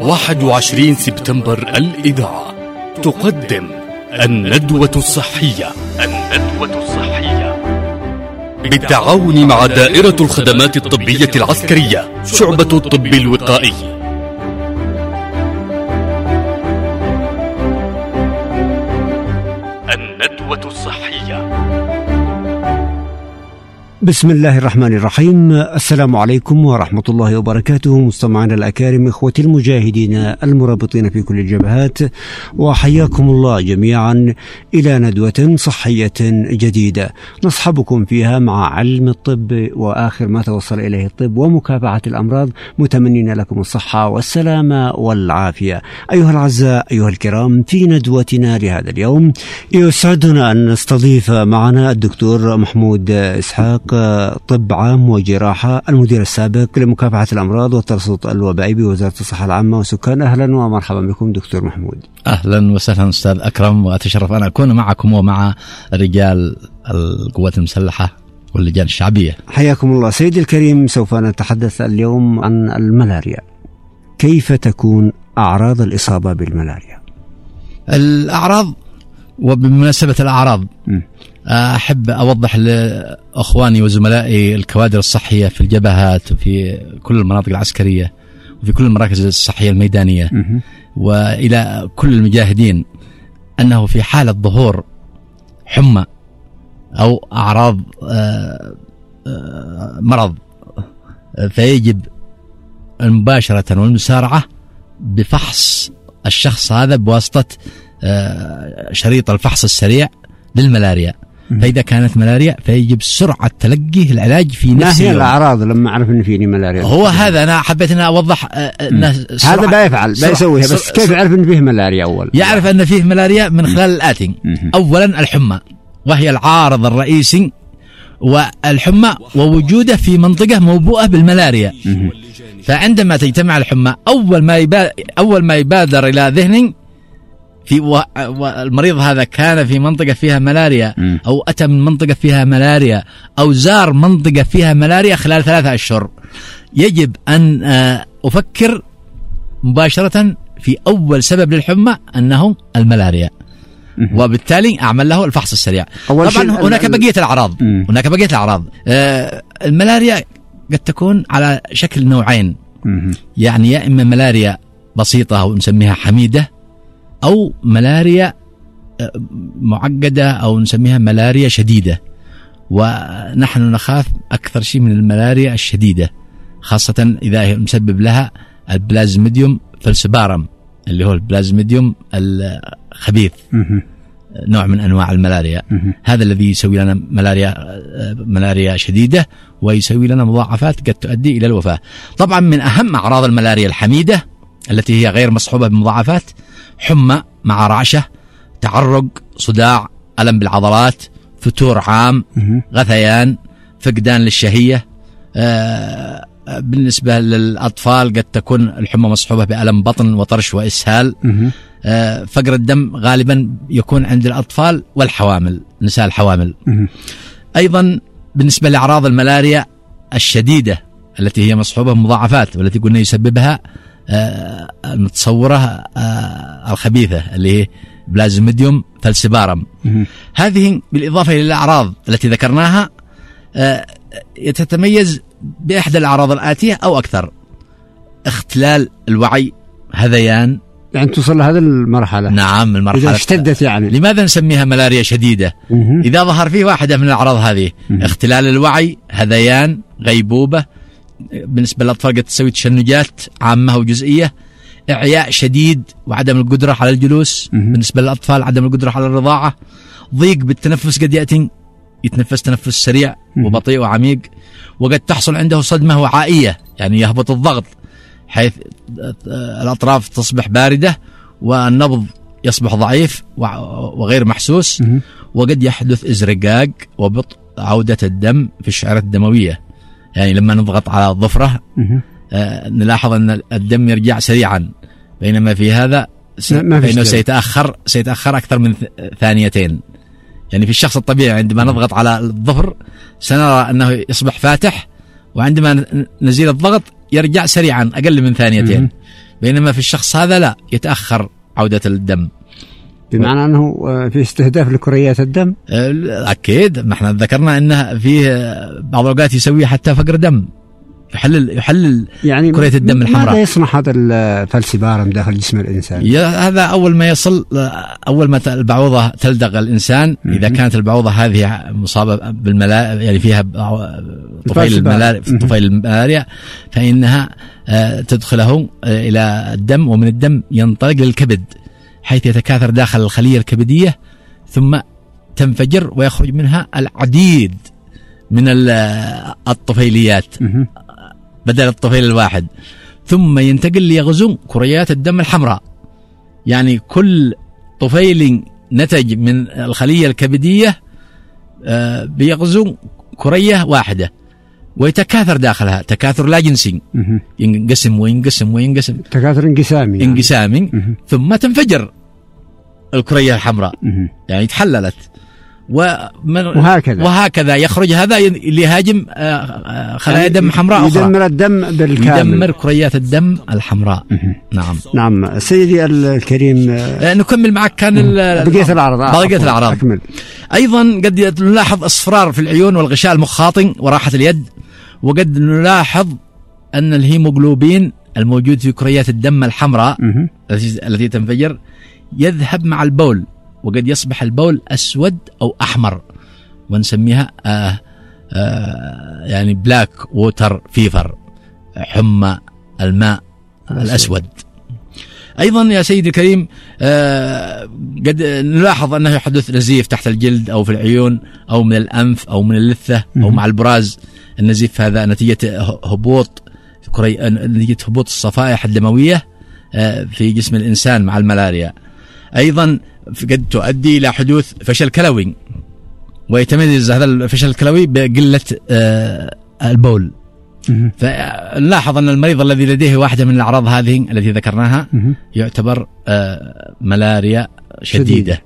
21 سبتمبر الإذاعة تقدم الندوة الصحية. بالتعاون مع دائرة الخدمات الطبية العسكرية شعبة الطب الوقائي. الندوة الصحية. بسم الله الرحمن الرحيم. السلام عليكم ورحمة الله وبركاته، مستمعينا الأكارم، إخوتي المجاهدين المرابطين في كل الجبهات، وحياكم الله جميعا إلى ندوة صحية جديدة نصحبكم فيها مع علم الطب وآخر ما توصل إليه الطب ومكافحة الأمراض، متمنين لكم الصحة والسلامة والعافية. أيها الأعزاء، أيها الكرام، في ندوتنا لهذا اليوم يسعدنا أن نستضيف معنا الدكتور محمود إسحاق، طب عام وجراحة، المدير السابق لمكافحة الأمراض والترصد الوبائي بوزارة الصحة العامة والسكان. أهلا ومرحبا بكم دكتور محمود. أهلا وسهلا أستاذ أكرم، وأتشرف أن أكون معكم ومع رجال القوات المسلحة واللجان الشعبية. حياكم الله. سيدي الكريم، سوف نتحدث اليوم عن الملاريا. كيف تكون أعراض الإصابة بالملاريا؟ الأعراض، وبمناسبة الأعراض أحب أوضح لأخواني وزملائي الكوادر الصحية في الجبهات وفي كل المناطق العسكرية وفي كل المراكز الصحية الميدانية وإلى كل المجاهدين أنه في حالة ظهور حمى أو أعراض مرض فيجب المباشرة والمسارعة بفحص الشخص هذا بواسطة شريط الفحص السريع للملاريا. فإذا كانت ملاريا فيجب سرعة تلقي العلاج في نفس اليوم. ما هي الأعراض لما أعرف أن فيني ملاريا؟ هو هذا أنا حبيت أن أوضح هذا بيسويها، بس كيف يعرف أن فيه ملاريا؟ أول يعرف أن فيه ملاريا من خلال الآتي. أولا الحمى، وهي العارض الرئيسي، والحمى ووجوده في منطقة موبوءة بالملاريا. فعندما تجتمع الحمى أول ما يبادر إلى ذهني والمريض هذا كان في منطقة فيها ملاريا أو أتى من منطقة فيها ملاريا أو زار منطقة فيها ملاريا خلال 3 أشهر، يجب أن أفكر مباشرة في أول سبب للحمى أنه الملاريا، وبالتالي أعمل له الفحص السريع. طبعا هناك بقية الأعراض. الملاريا قد تكون على شكل نوعين، يعني يا إما ملاريا بسيطة أو نسميها حميدة، أو ملاريا معقدة أو نسميها ملاريا شديدة. ونحن نخاف أكثر شيء من الملاريا الشديدة، خاصة إذا هي مسبب لها البلازميديوم فالسبارم، اللي هو البلازميديوم الخبيث، نوع من أنواع الملاريا. هذا الذي يسوي لنا ملاريا شديدة ويسوي لنا مضاعفات قد تؤدي إلى الوفاة. طبعا من أهم أعراض الملاريا الحميدة التي هي غير مصحوبة بمضاعفات حمى مع رعشة، تعرق، صداع، ألم بالعضلات، فتور عام، غثيان، فقدان للشهية. بالنسبة للأطفال قد تكون الحمى مصحوبة بألم بطن وطرش وإسهال. فقر الدم غالبا يكون عند الأطفال والحوامل، نساء الحوامل. أيضا بالنسبة لأعراض الملاريا الشديدة التي هي مصحوبة بمضاعفات والتي قلنا يسببها المتصورة الخبيثة اللي هي بلازميديوم فالسبارم. هذه بالإضافة إلى الأعراض التي ذكرناها تتميز بإحدى الأعراض الآتية أو أكثر: اختلال الوعي، هذيان. يعني توصل لهذه المرحلة؟ نعم، المرحلة إذا اشتدت. يعني لماذا نسميها ملاريا شديدة؟ إذا ظهر فيه واحدة من الأعراض هذه: اختلال الوعي، هذيان، غيبوبة. بالنسبة للأطفال قد تسوي تشنجات عامة وجزئية، إعياء شديد وعدم القدرة على الجلوس. بالنسبة للأطفال عدم القدرة على الرضاعة، ضيق بالتنفس، قد يتنفس تنفس سريع وبطيء وعميق، وقد تحصل عنده صدمة وعائية، يعني يهبط الضغط حيث الأطراف تصبح باردة والنبض يصبح ضعيف وغير محسوس، وقد يحدث ازرقاق وبطء عودة الدم في الشعيرات الدموية. يعني لما نضغط على الضفرة نلاحظ أن الدم يرجع سريعا، بينما في هذا فإنه سيتأخر أكثر من 2 يعني في الشخص الطبيعي عندما نضغط على الظفر سنرى أنه يصبح فاتح، وعندما نزيل الضغط يرجع سريعا أقل من 2. بينما في الشخص هذا لا، يتأخر عودة الدم. بمعنى أنه في استهداف لكريات الدم؟ أكيد، ما احنا ذكرنا أنه فيه بعض الأوقات يسويه حتى فقر دم، يحلل يعني كريات الدم الحمراء. ماذا يصنع هذا الفلسبارم داخل جسم الإنسان؟ هذا أول ما يصل، أول ما البعوضة تلدغ الإنسان، إذا كانت البعوضة هذه مصابة بالملاريا، يعني فيها طفيل الملاريا، فإنها تدخله إلى الدم، ومن الدم ينطلق للكبد حيث يتكاثر داخل الخلية الكبدية، ثم تنفجر ويخرج منها العديد من الطفيليات بدل الطفيل الواحد، ثم ينتقل ليغزو كريات الدم الحمراء. يعني كل طفيل نتج من الخلية الكبدية بيغزو كرية واحدة ويتكاثر داخلها تكاثر لا جنسي، ينقسم وينقسم وينقسم، تكاثر انقسامي ثم تنفجر الكرية الحمراء، يعني تحللت، وهكذا يخرج هذا ليهاجم خلايا دم حمراء أخرى، يدمر الدم بالكامل، يدمر كريات الدم الحمراء. نعم سيدي الكريم، نكمل معك. كان بقية الأعراض أكمل. أيضا قد نلاحظ اصفرار في العيون والغشاء المخاطي وراحة اليد، وقد نلاحظ أن الهيموغلوبين الموجود في كريات الدم الحمراء التي تنفجر يذهب مع البول، وقد يصبح البول أسود أو أحمر، ونسميها يعني بلاك ووتر فيفر، حمى الماء الأسود. أيضا يا سيدي الكريم قد نلاحظ أنه يحدث نزيف تحت الجلد أو في العيون أو من الأنف أو من اللثة أو مع البراز. النزيف هذا نتيجة هبوط الصفائح الدموية في جسم الإنسان مع الملاريا. أيضا قد تؤدي إلى حدوث فشل كلوي، ويتميز هذا الفشل الكلوي بقلة البول. فنلاحظ أن المريض الذي لديه واحدة من الأعراض هذه التي ذكرناها يعتبر ملاريا شديدة.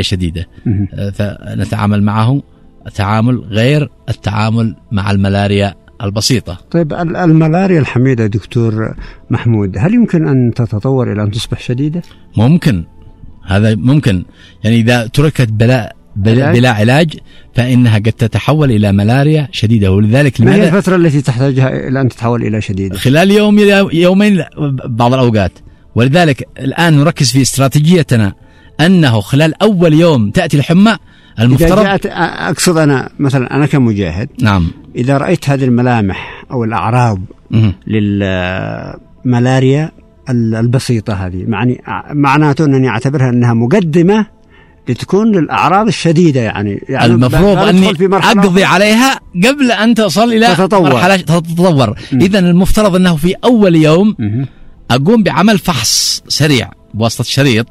فنتعامل معه تعامل غير التعامل مع الملاريا البسيطة. طيب الملاريا الحميدة دكتور محمود، هل يمكن أن تتطور إلى أن تصبح شديدة؟ ممكن، هذا ممكن، يعني إذا تركت بلا علاج فإنها قد تتحول إلى ملاريا شديدة. ولذلك ما هي الفترة التي تحتاجها إلى أن تتحول إلى شديدة؟ خلال يوم إلى يومين بعض الأوقات. ولذلك الآن نركز في استراتيجيتنا أنه خلال أول يوم تأتي الحمى المفترض. إذا جاءت، أقصد أنا مثلا أنا كمجاهد، نعم، إذا رأيت هذه الملامح أو الأعراض للملاريا البسيطة هذه، معناته أنني أعتبرها أنها مقدمة لتكون للأعراض الشديدة، يعني المفروض أني أقضي عليها قبل أن تصل إلى مرحلة تتطور. إذن المفترض أنه في أول يوم أقوم بعمل فحص سريع بواسطة شريط،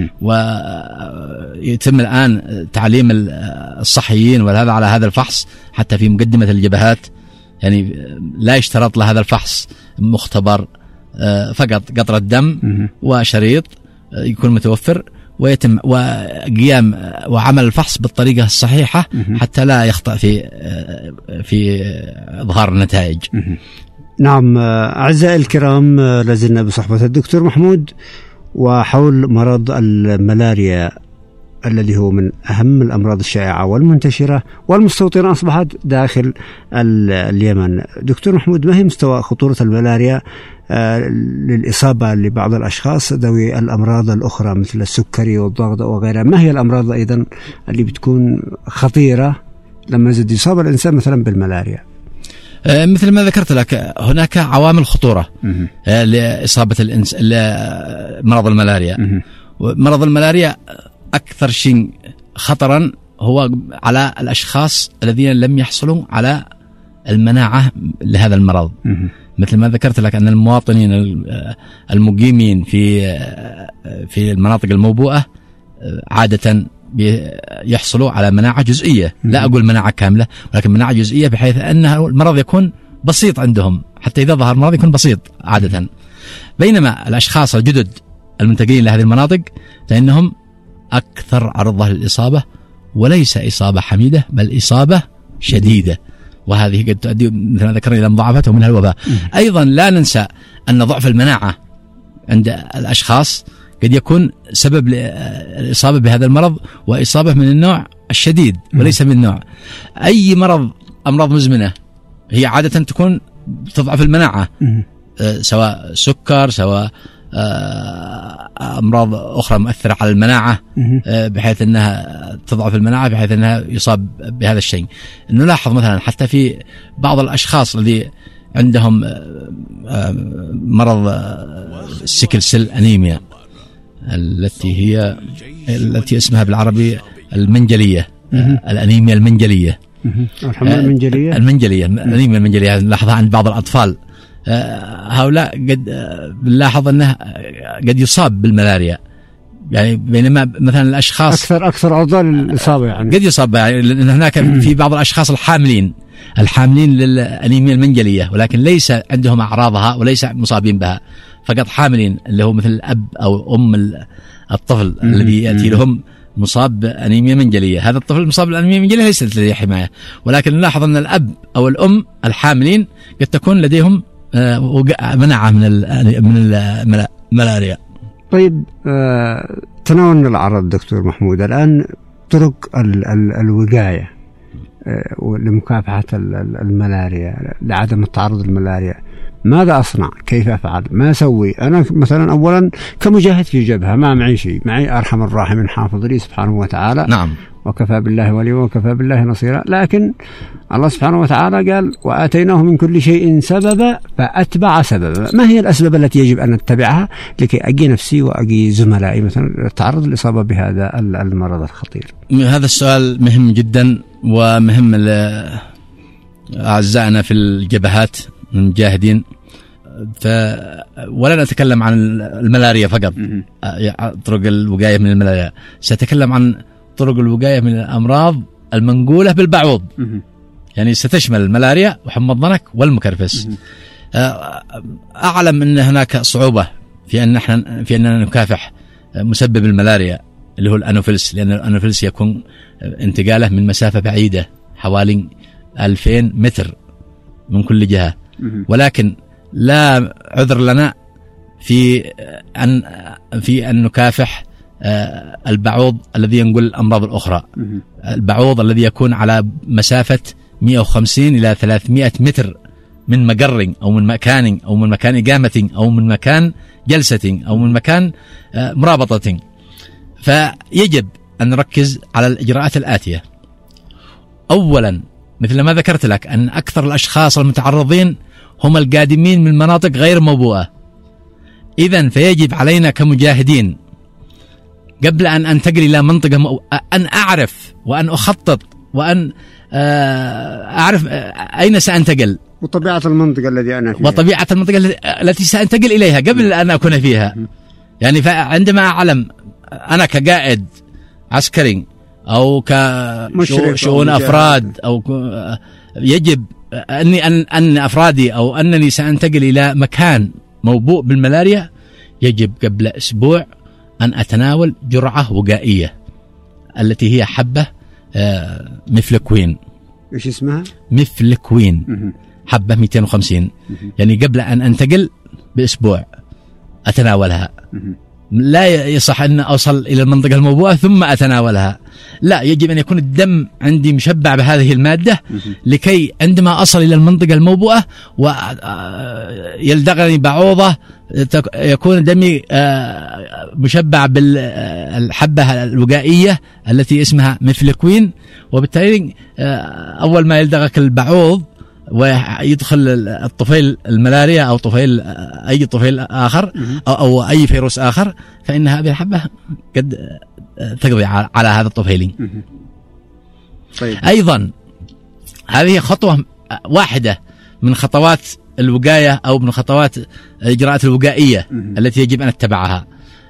ويتم الآن تعليم الصحيين وهذا على هذا الفحص حتى في مقدمة الجبهات، يعني لا يشترط لهذا الفحص مختبر، فقط قطرة دم وشريط يكون متوفر، ويتم وقيام وعمل الفحص بالطريقة الصحيحة حتى لا يخطأ في إظهار النتائج. نعم أعزائي الكرام، لازلنا بصحبة الدكتور محمود وحول مرض الملاريا الذي هو من أهم الأمراض الشائعة والمنتشرة والمستوطنة أصبحت داخل اليمن. دكتور محمود، ما هي مستوى خطورة الملاريا للإصابة لبعض الأشخاص ذوي الأمراض الأخرى مثل السكري والضغط وغيرها؟ ما هي الأمراض أيضا اللي بتكون خطيرة لما يزيد يصاب الإنسان مثلا بالملاريا؟ مثل ما ذكرت لك، هناك عوامل خطورة لإصابة مرض الملاريا. مرض الملاريا أكثر شيء خطرا هو على الأشخاص الذين لم يحصلوا على المناعة لهذا المرض. مثل ما ذكرت لك أن المواطنين المقيمين في المناطق الموبوءة عادة يحصلوا على مناعة جزئية، لا أقول مناعة كاملة ولكن مناعة جزئية، بحيث أن المرض يكون بسيط عندهم، حتى إذا ظهر المرض يكون بسيط عادة. بينما الأشخاص الجدد المنتقلين لهذه المناطق فإنهم أكثر عرضة للإصابة، وليس إصابة حميدة بل إصابة شديدة، وهذه قد تؤدي مثل ما ذكرنا إلى مضاعفات ومنها الوباء. أيضا لا ننسى أن ضعف المناعة عند الأشخاص قد يكون سبب الإصابة بهذا المرض وإصابة من النوع الشديد وليس من النوع أي أمراض مزمنة هي عادة تكون تضعف المناعة، سواء سكر، سواء أمراض أخرى مؤثرة على المناعة بحيث أنها تضعف المناعة بحيث أنها يصاب بهذا الشيء. نلاحظ مثلا حتى في بعض الأشخاص الذي عندهم مرض السيكل سيل أنيميا التي اسمها بالعربي المنجلية، الأنيميا المنجلية، الأنيميا المنجلية نلاحظها عند بعض الأطفال. هؤلاء قد نلاحظ أنه قد يصاب بالملاريا، يعني بينما مثلا الأشخاص أكثر عرضة للإصابة يعني قد يصاب، يعني لأن هناك في بعض الأشخاص الحاملين للأنيميا المنجلية ولكن ليس عندهم أعراضها وليس مصابين بها، فقط حاملين اللي هو مثل الأب أو أم الطفل الذي يأتي لهم مصاب بأنيميا منجلية. هذا الطفل المصاب بأنيميا منجلية ليست لديه حماية، ولكن نلاحظ أن الأب أو الأم الحاملين قد تكون لديهم مناعة من الملاريا. طيب تناولنا العرض دكتور محمود، الآن طرق الوقاية لمكافحة الملاريا لعدم التعرض للملاريا، ماذا أصنع؟ كيف أفعل؟ ما أسوي؟ أنا مثلا أولا كمجاهد في جبهة ما معي شيء، معي أرحم الراحمين حافظ لي سبحانه وتعالى، نعم، وكفى بالله وليا وكفى بالله نصيرا، لكن الله سبحانه وتعالى قال وآتيناه من كل شيء سببا فأتبع سببا. ما هي الأسباب التي يجب أن نتبعها لكي أجي نفسي وأجي زملائي مثلا تعرض للإصابة بهذا المرض الخطير؟ هذا السؤال مهم جدا ومهم لأعزائنا في الجبهات المجاهدين. ولن أتكلم عن الملاريا فقط، طرق الوقاية من الملاريا، سأتكلم عن طرق الوقاية من الأمراض المنقولة بالبعوض، يعني ستشمل الملاريا وحمى الضنك والمكرفس. أعلم أن هناك صعوبة في أننا نكافح مسبب الملاريا اللي هو الأنوفيلس، لأن الأنوفيلس يكون انتقاله من مسافة بعيدة حوالي 2000 متر من كل جهة، ولكن لا عذر لنا في أن نكافح البعوض الذي ينقل الأمراض الأخرى. البعوض الذي يكون على مسافة 150 إلى 300 متر من مقر أو من مكان أو من مكان إقامة أو من مكان جلسة أو من مكان مرابطة. فيجب أن نركز على الإجراءات الآتية. أولا، مثل ما ذكرت لك أن أكثر الأشخاص المتعرضين هم القادمين من مناطق غير موبوءة، إذن فيجب علينا كمجاهدين قبل أن أنتقل إلى منطقة أن أعرف وأن أخطط وأن أعرف أين سأنتقل وطبيعة المنطقة التي أنا فيها وطبيعة المنطقة التي سأنتقل إليها قبل أن أكون فيها. يعني فعندما أعلم أنا كقائد عسكري أو كشؤون أفراد أو يجب أن أفرادي أو أنني سأنتقل إلى مكان موبوء بالملاريا، يجب قبل أسبوع أن أتناول جرعة وقائية التي هي حبة ميفلكوين. إيش اسمها؟ ميفلكوين، حبة 250. يعني قبل أن أنتقل بأسبوع أتناولها. لا يصح أن أوصل إلى المنطقة الموبوءة ثم أتناولها، لا، يجب أن يكون الدم عندي مشبع بهذه المادة لكي عندما أصل إلى المنطقة الموبوءة ويلدغني بعوضة يكون دمي مشبع بالحبة الوقائية التي اسمها ميفلكوين، وبالتالي أول ما يلدغك البعوض ويدخل الطفيل الملاريا أو أي طفيل آخر أو أي فيروس آخر، فإن هذه الحبة قد تقضي على هذا الطفيل. طيب. أيضا هذه خطوة واحدة من خطوات الوقاية أو من خطوات الإجراءات الوقائية التي يجب أن أتبعها.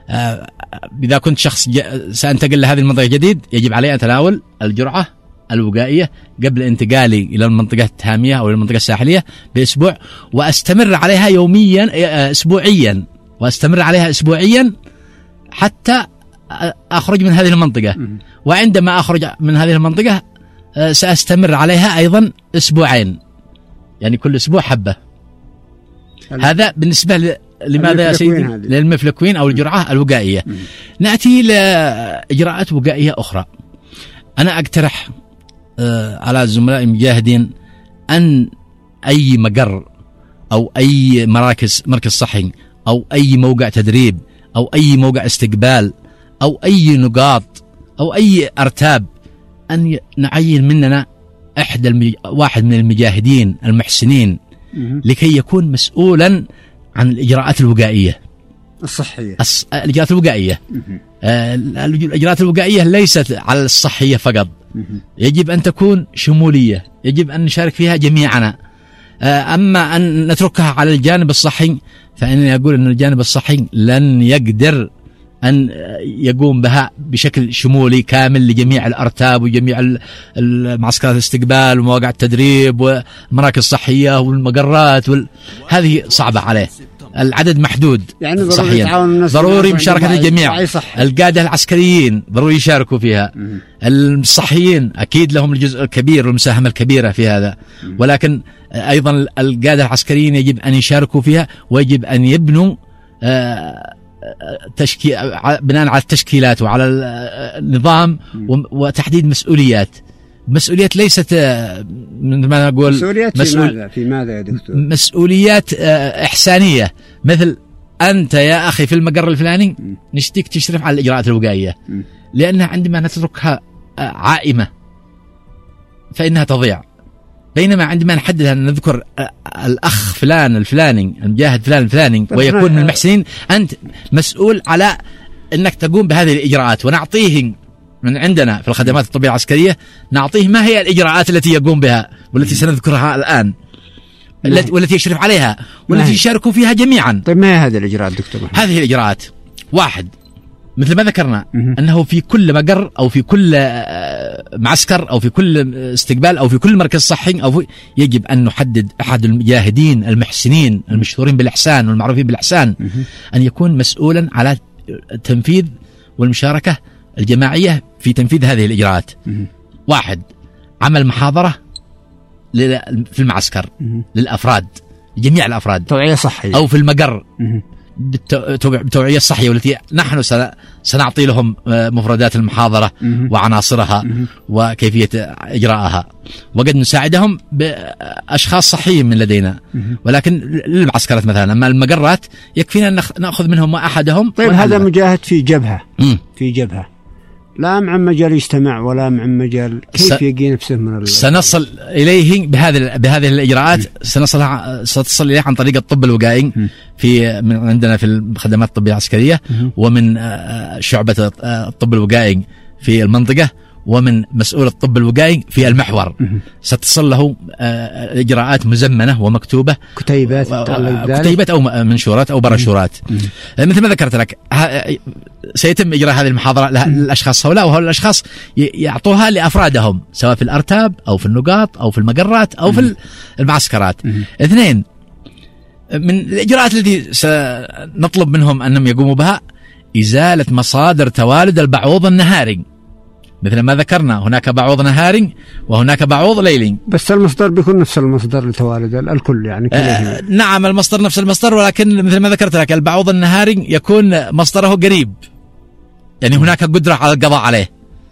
إذا كنت شخص سأنتقل لهذه المنطقة جديد، يجب علي أن أتناول الجرعة الوقائية قبل انتقالي إلى المنطقة التهامية أو المنطقة الساحلية بأسبوع، وأستمر عليها أسبوعيا، وأستمر عليها أسبوعيا حتى أخرج من هذه المنطقة. وعندما أخرج من هذه المنطقة سأستمر عليها أيضا أسبوعين، يعني كل أسبوع حبة. هذا بالنسبة لماذا يا سيدي؟ للمفلكوين أو الجرعة الوقائية. نأتي لإجراءات وقائية أخرى. أنا أقترح على الزملاء المجاهدين أن أي مقر أو أي مركز صحي أو أي موقع تدريب أو أي موقع استقبال أو أي نقاط أو أي أرتاب أن نعين مننا واحد من المجاهدين المحسنين لكي يكون مسؤولا عن الإجراءات الوقائية الصحية. الإجراءات الوقائية الإجراءات الوقائية ليست على الصحية فقط، يجب أن تكون شمولية، يجب أن نشارك فيها جميعنا. أما أن نتركها على الجانب الصحي فإنني أقول أن الجانب الصحي لن يقدر أن يقوم بها بشكل شمولي كامل لجميع الأرتاب وجميع المعسكرات الاستقبال ومواقع التدريب والمراكز الصحية والمقرات هذه صعبة عليه، العدد محدود يعني صحيا. ضروري مشاركة الجميع، القادة العسكريين ضروري يشاركوا فيها، الصحيين أكيد لهم الجزء الكبير والمساهمة الكبيرة في هذا، ولكن أيضا القادة العسكريين يجب أن يشاركوا فيها، ويجب أن يبنوا بناء على التشكيلات وعلى النظام وتحديد مسؤوليات ليست من ما نقول مسؤوليات في ماذا يا دكتور؟ مسؤوليات إحسانية، مثل أنت يا أخي في المقر الفلاني نشتيك تشرف على الإجراءات الوقائية، لأنها عندما نتركها عائمة فإنها تضيع، بينما عندما نحددها نذكر الأخ فلان الفلاني المجاهد فلان الفلاني ويكون من المحسنين، أنت مسؤول على أنك تقوم بهذه الإجراءات، ونعطيه من عندنا في الخدمات الطبية العسكرية نعطيه ما هي الإجراءات التي يقوم بها والتي سنذكرها الآن والتي يشرف عليها والتي يشاركوا فيها جميعا. طيب ما هي هذه الإجراءات دكتور محمد؟ هذه الإجراءات واحد، مثل ما ذكرنا أنه في كل مقر أو في كل معسكر أو في كل استقبال أو في كل مركز صحي يجب أن نحدد أحد المجاهدين المحسنين المشهورين بالإحسان والمعروفين بالإحسان أن يكون مسؤولا على التنفيذ والمشاركة الجماعية في تنفيذ هذه الإجراءات. واحد، عمل محاضرة في المعسكر للأفراد، جميع الأفراد، توعية صحية، أو في المقر بالتوعية الصحية والتي نحن سنعطي لهم مفردات المحاضرة وعناصرها وكيفية إجراءها، وقد نساعدهم بأشخاص صحيين من لدينا، ولكن للمعسكرات مثلا. أما المقرات يكفينا أن نأخذ منهم أحدهم. طيب هذا مجاهد في جبهة لا مع مجال يجتمع ولا مع مجال كيف يجي نفسه من سنصل إليه بهذه الإجراءات، ستصل إليه عن طريق الطب الوقائي من عندنا في الخدمات الطبية العسكرية، ومن شعبة الطب الوقائي في المنطقة، ومن مسؤول الطب الوقائي في المحور. ستصل له إجراءات مزمنة ومكتوبة، كتيبات أو منشورات أو برشورات. مثل ما ذكرت لك سيتم إجراء هذه المحاضرة للأشخاص هؤلاء، وهؤلاء الأشخاس يعطوها لأفرادهم سواء في الأرتاب أو في النقاط أو في المقرات أو في المعسكرات. اثنين، من الإجراءات التي سنطلب منهم أنهم يقوموا بها إزالة مصادر توالد البعوض النهاري. مثل ما ذكرنا هناك بعوض نهاري وهناك بعوض ليلي، بس المصدر بيكون نفس المصدر لتوالد الكل يعني نعم المصدر نفس المصدر، ولكن مثل ما ذكرت لك البعوض النهاري يكون مصدره قريب، يعني هناك قدرة على القضاء عليه،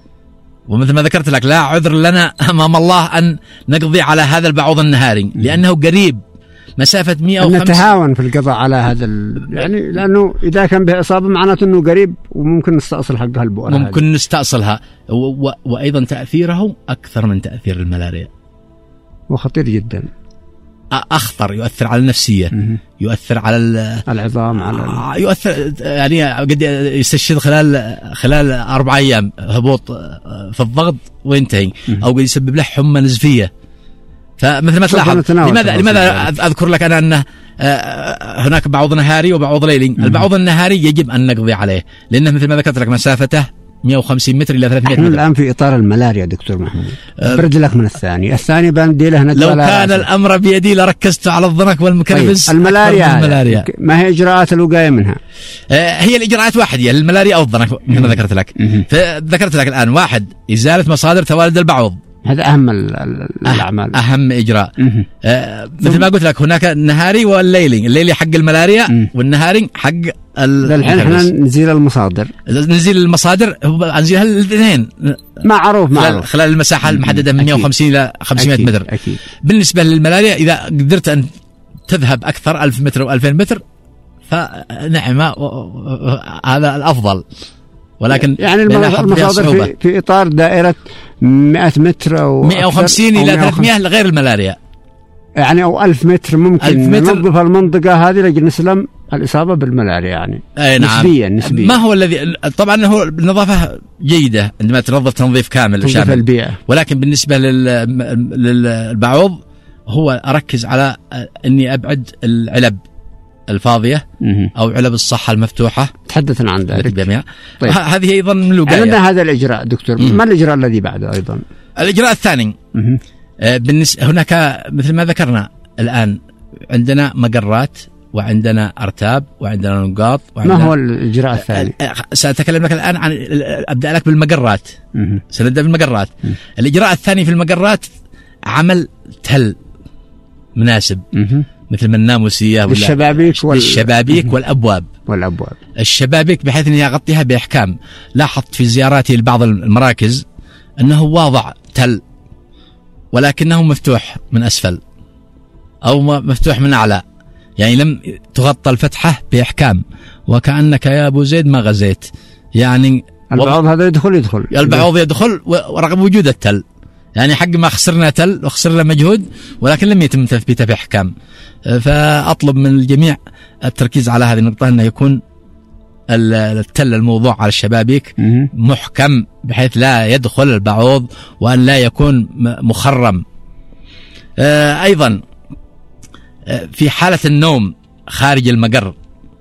ومثل ما ذكرت لك لا عذر لنا أمام الله أن نقضي على هذا البعوض النهاري لأنه قريب مسافة 150. نتهاون في القضاء على هذا يعني لأنه إذا كان به إصابة معناته أنه قريب وممكن نستأصل حقها البؤرة، ممكن نستأصلها، وأيضا تأثيره أكثر من تأثير الملاريا، وخطير جدا، أخطر، يؤثر على النفسية، يؤثر على العظام، على يؤثر يعني قد يستشهد خلال 4 أيام هبوط في الضغط وينتهي، أو قد يسبب له حمى نزفية. فمثل ما تلاحظ لماذا أذكر لك أنا أن هناك بعوض نهاري وبعوض ليلي. البعوض النهاري يجب أن نقضي عليه لأنه مثل ما ذكرت لك مسافته 150 متر إلى 300 متر. الآن في إطار الملاريا دكتور محمود، برد لك من الثاني بندي له لو كان الأمر بيدي لركزت على الضنك والمكرفس. طيب الملاريا ما هي إجراءات الوقاية منها؟ هي الإجراءات واحدة، الملاريا أو الضنك مثل ما ذكرت لك. فذكرت لك الآن، واحد، إزالة مصادر توالد البعوض، هذا أهم الأعمال، أهم إجراء. مثل ما قلت لك هناك النهاري والليلي، الليلي حق الملاريا والنهاري حق الحين احنا نزيل المصادر نزيلها الاثنين معروف خلال المساحة المحددة من 150 إلى 500 متر. أكيد. بالنسبة للملاريا إذا قدرت أن تذهب أكثر 1000 متر و2000 متر فنعم، هذا الأفضل، ولكن يعني المصادر في إطار دائرة 100 متر أو 150 إلى 300 لغير الملاريا، يعني أو 1000 متر ممكن ننظف المنطقة هذه لأجل نسلم الإصابة بالملاريا يعني. نعم. نسبيا ما هو الذي طبعا هو النظافة جيدة عندما تنظف تنظيف كامل شامل البيئة، ولكن بالنسبة للبعوض هو أركز على أني أبعد العلب الفاضية أو علب الصحة المفتوحة. تحدثنا عن ذلك. طيب. هذه أيضا من الوقاية. عندنا هذا الإجراء دكتور. ما الإجراء الذي بعده أيضا؟ الإجراء الثاني بالنسبة هناك مثل ما ذكرنا الآن عندنا مقرات وعندنا أرتاب وعندنا نقاط ما هو الإجراء الثاني؟ سأتكلم لك الآن عن أبدأ لك بالمقرات. سنبدأ بالمقرات. الإجراء الثاني في المقرات عمل تل مناسب مثل من الناموسية للشبابيك والأبواب. الشبابيك بحيث أني أغطيها بإحكام. لاحظت في زياراتي لبعض المراكز أنه واضع تل ولكنه مفتوح من أسفل أو مفتوح من أعلى، يعني لم تغطى الفتحة بإحكام، وكأنك يا أبو زيد ما غزيت. يعني البعوض هذا البعوض يدخل ورغم وجود التل، يعني حق ما خسرنا تل وخسرنا مجهود ولكن لم يتم تثبيته بإحكام. فأطلب من الجميع التركيز على هذه النقطة، أنه يكون التل الموضوع على الشبابيك محكم بحيث لا يدخل البعوض وأن لا يكون مخرم. أيضا في حالة النوم خارج المقر،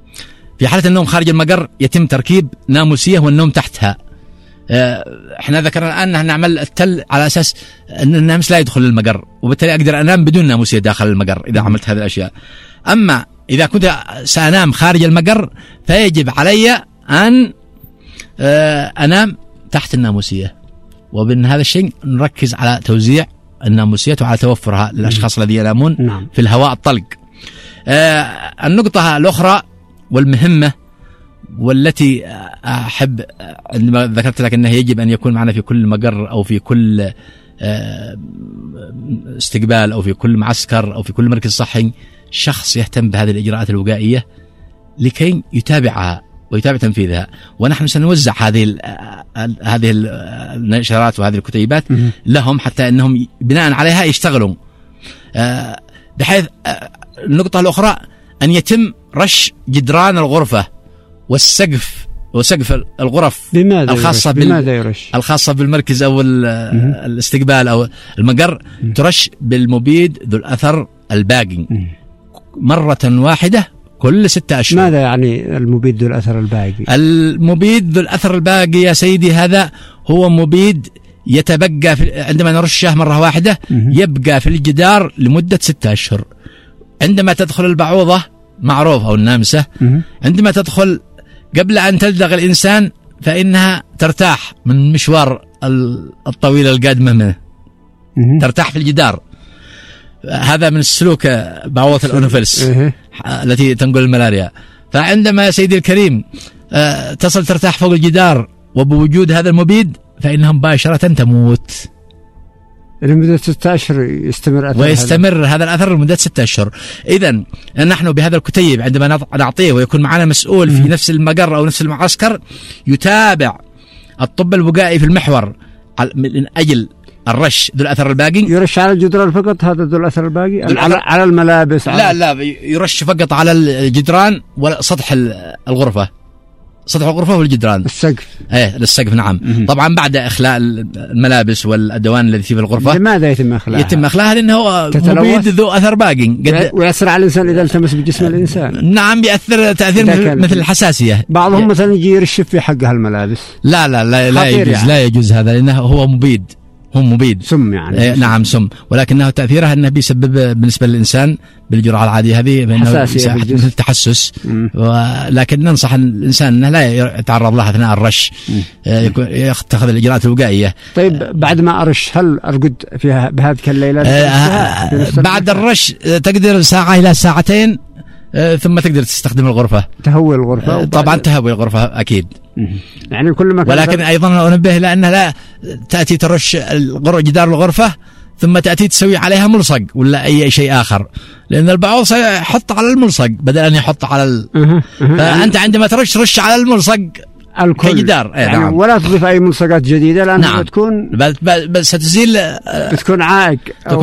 يتم تركيب ناموسية والنوم تحتها. احنا ذكرنا الآن نعمل التل على أساس أن الناموس لا يدخل المقر، وبالتالي أقدر أنام بدون ناموسية داخل المقر إذا عملت هذه الأشياء. أما إذا كنت سأنام خارج المقر فيجب علي أن أنام تحت الناموسية، وبن هذا الشيء نركز على توزيع الناموسيات وعلى توفرها للأشخاص الذين ينامون في الهواء الطلق. النقطة الأخرى والمهمة والتي أحب عندما ذكرت لك أنه يجب أن يكون معنا في كل مقر أو في كل استقبال أو في كل معسكر أو في كل مركز صحي شخص يهتم بهذه الإجراءات الوقائية لكي يتابعها ويتابع تنفيذها. ونحن سنوزع هذه النشرات وهذه الكتيبات لهم حتى أنهم بناء عليها يشتغلون. بحيث النقطة الأخرى أن يتم رش جدران الغرفة وسقف الغرف الخاصة بالمركز أو الاستقبال أو المقر ترش بالمبيد ذو الأثر الباقي مرة واحدة كل 6 أشهر. ماذا يعني المبيد ذو الأثر الباقي؟ المبيد ذو الأثر الباقي يا سيدي هذا هو مبيد يتبقى عندما نرشه مرة واحدة يبقى في الجدار لمدة 6 أشهر. عندما تدخل البعوضة معروف أو النامسة عندما تدخل قبل أن تلدغ الإنسان فإنها ترتاح من المشوار الطويل القادمة منه، ترتاح في الجدار. هذا من السلوك بعوضة الأنوفيلس التي تنقل الملاريا. فعندما يا سيدي الكريم تصل ترتاح فوق الجدار وبوجود هذا المبيد فإنها مباشرة تموت لمدة 6 أشهر ويستمر هذا الأثر لمدة 6 أشهر. إذن نحن بهذا الكتيب عندما نعطيه ويكون معنا مسؤول في نفس المقر أو نفس المعسكر يتابع الطب الوقائي في المحور من أجل الرش ذو الأثر الباقي. يرش على الجدران فقط هذا ذو الأثر الباقي على الملابس؟ لا يرش فقط على الجدران وسطح الغرفة، سطح الغرفة والجدران، السقف. للسقف نعم. طبعا بعد إخلاء الملابس والأدوان التي في الغرفة. لماذا يتم إخلاءها؟ يتم إخلاءها لأنه مبيد ذو أثر باقي ويأثر على الإنسان إذا التمس بجسم الإنسان. نعم بيأثر تأثير مثل الحساسية. بعضهم مثلا يجي يرشف في حقها الملابس. لا يجوز هذا لأنه هو مبيد هو مبيد سم يعني. نعم سم، ولكنه تأثيره أنه بيسبب بالنسبة للإنسان بالجرعة العادية هذه مثل التحسس، ولكن ننصح الإنسان أنه لا يتعرض لها أثناء الرش، يتخذ الإجراءات الوقائية. طيب بعد ما أرش هل أرقد فيها بهذه الليلة؟ بعد الرش تقدر ساعة إلى ساعتين ثم تقدر تستخدم الغرفة، تهوي الغرفة. طبعا تهوي الغرفة أكيد، يعني كل ما ولكن أيضا أنبه لأنها لا تأتي ترش جدار الغرفة ثم تأتي تسوي عليها ملصق ولا أي شيء آخر، لأن البعوض سيحط على الملصق بدل أن يحط على فأنت عندما رش على الملصق كجدار. يعني نعم. ولا تضيف أي ملصقات جديدة لأنها نعم. تكون بس ستزيل، تكون عائق،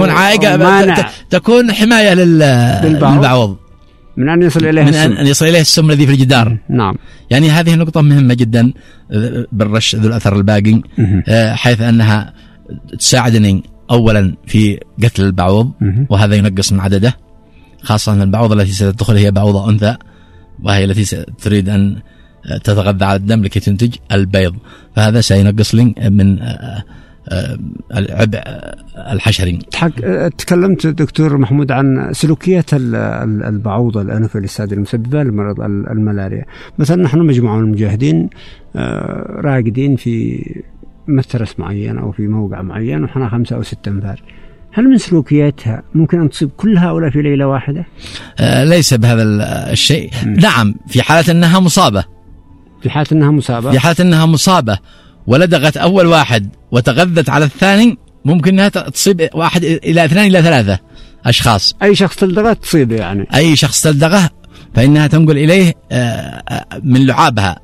تكون حماية للبعوض من أن يصل إليه السم الذي في الجدار. نعم. يعني هذه نقطة مهمة جدا بالرش ذو الأثر الباقي، حيث أنها تساعدني أولا في قتل البعوض، وهذا ينقص من عدده، خاصة أن البعوضة التي ستدخل هي بعوضة أنثى، وهي التي تريد أن تتغذى على الدم لكي تنتج البيض، فهذا سينقص لي من العبء الحشري. تكلمت دكتور محمود عن سلوكيات البعوضة الأنوفيل السادة المسببة لمرض الملاريا. مثلا نحن مجموعة من المجاهدين راقدين في مترس معين أو في موقع معين ونحن 5 أو 6 أنفار، هل من سلوكياتها ممكن أن تصيب كل هؤلاء في ليلة واحدة؟ ليس بهذا الشيء. نعم، في حالة أنها مصابة، في حالة أنها مصابة ولدغت أول واحد وتغذت على الثاني، ممكن أنها تصيب 1 إلى 2 إلى 3 أشخاص. أي شخص تلدغه تصيب، يعني أي شخص تلدغه فإنها تنقل إليه من لعابها،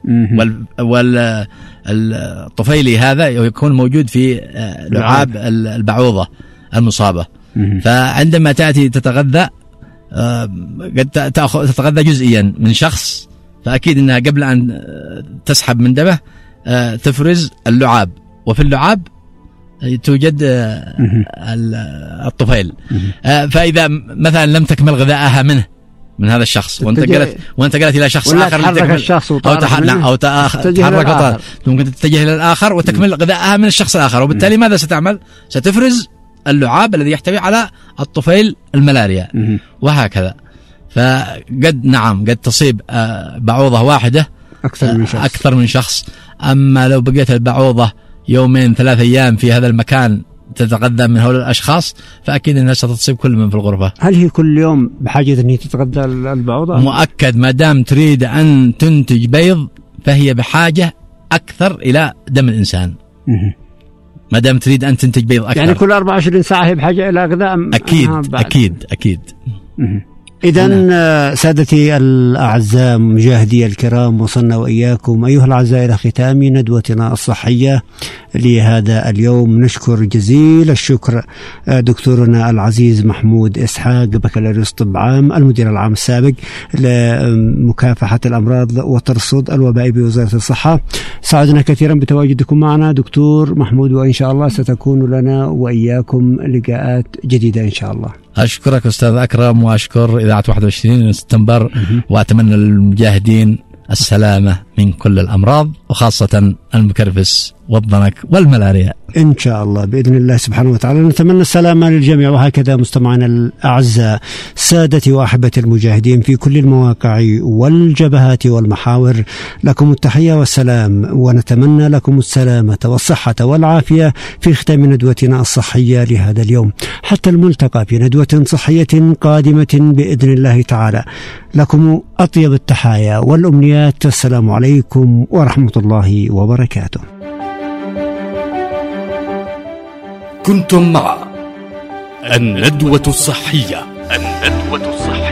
والطفيلي هذا يكون موجود في لعاب البعوضة المصابة. فعندما تأتي تتغذى قد تتغذى جزئيا من شخص، فأكيد أنها قبل أن تسحب من دمه تفرز اللعاب، وفي اللعاب توجد الطفيل. فإذا مثلا لم تكمل غذاءها من هذا الشخص وانتقلت إلى شخص آخر، تحرك الشخص أو تحرك وطار، ممكن تتجه إلى الآخر وتكمل غذاءها من الشخص الآخر، وبالتالي ماذا ستعمل؟ ستفرز اللعاب الذي يحتوي على الطفيل الملاريا، وهكذا. قد تصيب بعوضة واحدة أكثر من شخص. أما لو بقيت البعوضة 2 3 أيام في هذا المكان تتغذى من هؤلاء الأشخاص، فأكيد أنها ستصيب كل من في الغرفة. هل هي كل يوم بحاجة أن تتغذى البعوضة؟ مؤكد، ما دام تريد أن تنتج بيض فهي بحاجة أكثر إلى دم الإنسان. ما دام تريد أن تنتج بيض أكثر، يعني كل 24 ساعة هي بحاجة إلى غذاء. أكيد. إذن سادتي الأعزاء مجاهدي الكرام، وصلنا وإياكم أيها الأعزاء إلى ختام ندوتنا الصحية لهذا اليوم. نشكر جزيل الشكر دكتورنا العزيز محمود إسحاق، بكالوريوس طب عام، المدير العام السابق لمكافحة الأمراض وترصد الوباء بوزارة الصحة. سعدنا كثيرا بتواجدكم معنا دكتور محمود، وإن شاء الله ستكون لنا وإياكم لقاءات جديدة إن شاء الله. أشكرك أستاذ أكرم، وأشكر إذاعة 21 سبتمبر، وأتمنى للمجاهدين السلامة من كل الأمراض، وخاصة المكرفس والضنك والملاريا إن شاء الله بإذن الله سبحانه وتعالى. نتمنى السلامة للجميع. وهكذا مستمعينا الأعزاء، سادتي وأحبتي المجاهدين في كل المواقع والجبهات والمحاور، لكم التحية والسلام، ونتمنى لكم السلامة والصحة والعافية في ختام ندوتنا الصحية لهذا اليوم، حتى الملتقى في ندوة صحية قادمة بإذن الله تعالى. لكم أطيب التحايا والأمنيات. السلام عليكم ورحمة الله وبركاته. كنتم مع الندوة الصحية.